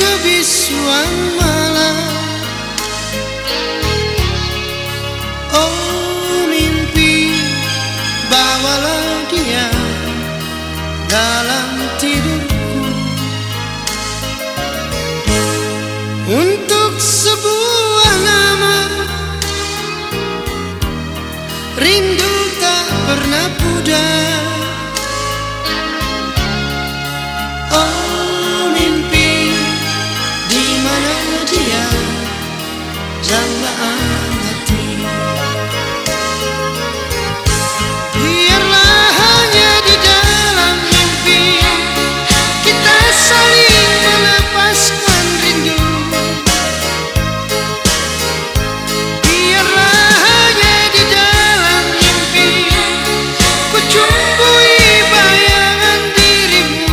kebisuan malam. Oh mimpi, bawalah dia dalam tidurku untuk sebuah nama. Rindu tak pernah pudar. Oh mimpi, di mana dia dambaan hati. Biarlah hanya di dalam mimpi kita saling melepaskan rindu. Biarlah hanya di dalam mimpi ku cumbui bayangan dirimu.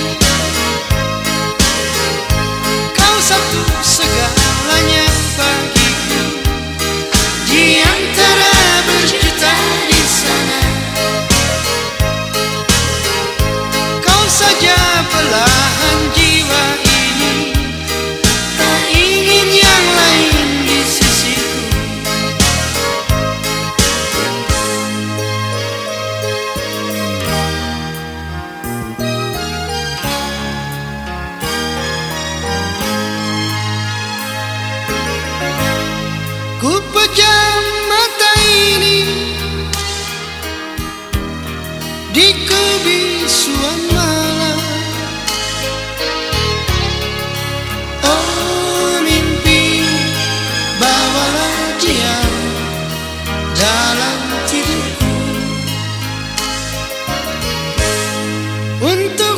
Kau satu segalanya bagiku, di antara berjuta di sana. Kau saja belahan jiwa ini, tak ingin yang lain di sisiku. Ku pejam mata ini di kebisuan malam. Oh mimpi, bawalah dia dalam tidurku untuk